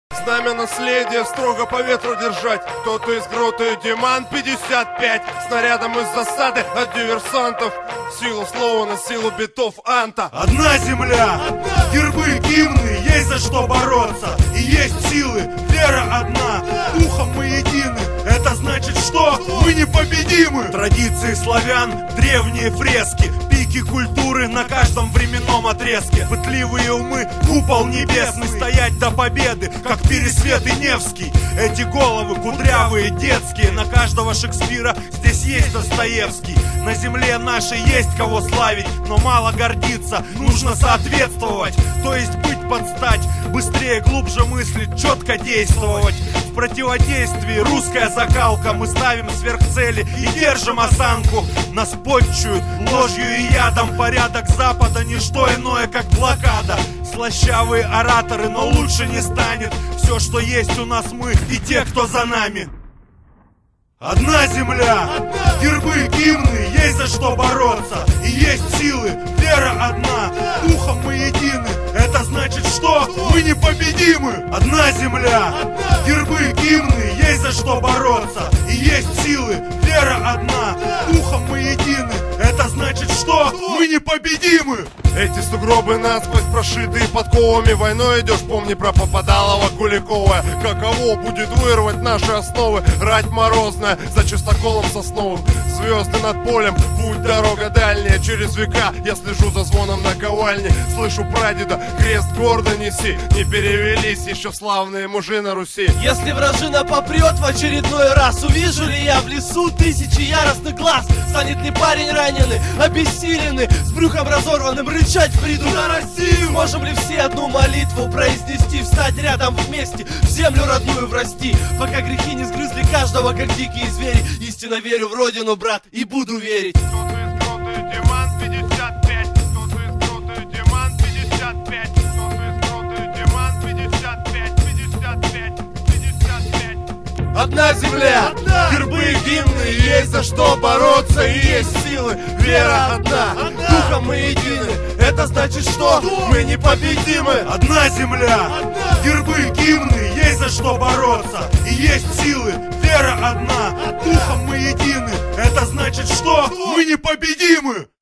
Знамя наследия строго по ветру держать. Кто-то из грота Диман 55. Снарядом из засады от диверсантов. Силу слова на силу битов Анта. Одна земля, гербы, гимны, есть за что бороться. И есть силы, вера одна, духом мы едины. Это значит, что мы непобедимы. Традиции славян, древние фрески, пики культуры на каждом временном отрезке. Пытливые умы, купол небесный, стоять до победы, как Пересвет и Невский. Эти головы кудрявые, детские, на каждого Шекспира здесь есть Достоевский. На земле нашей есть кого славить, но мало гордиться, нужно соответствовать. То есть быть под стать, быстрее, глубже мыслить, четко действовать. В противодействии русская закалка, мы ставим сверхцели и держим осанку. Нас подчуют ложью и ядом, порядок Запада не что иное, как блокада. Слащавые ораторы, но лучше не станет. Все, что есть у нас, мы и те, кто за нами. Одна земля, гербы, гимны, есть за что бороться. И есть силы, вера одна, духом мы едины. Это значит, что мы непобедимы. Одна земля, гербы, гимны, есть за что бороться. И есть силы, вера одна, духом мы едины. Это значит, что мы непобедимы. Эти сугробы насквозь прошитые подковами. Войной идешь, помни про Попадалова, Куликова. Каково будет вырвать наши основы? Рать морозная за чистоколом сосновым. Звезды над полем, путь дорога дальняя. Через века я слежу за звоном наковальни. Слышу прадеда, крест гордо неси. Не перевелись еще славные мужи на Руси. Если вражина попрет в очередной раз, увижу ли я в лесу тысячи яростных глаз? Станет ли парень раненый, обессиленный, с брюхом разорванным, рычать в бреду на Россию? Сможем ли все одну молитву произнести, встать рядом вместе, в землю родную врасти? Пока грехи не сгрызли каждого, как дикие звери. Истинно верю в родину, брат, и буду верить. Кто-то из грота Диман 55. Кто-то из грота Диман 55. Кто-то из грота Диман 55. 55. 55. Одна земля, гербы, гимны, есть за что бороться, и есть силы, вера одна, духом мы едины. Это значит, что мы непобедимы. Одна земля, гербы, гимны, есть за что бороться. И есть силы, вера одна, духом мы едины. Это значит, что мы непобедимы.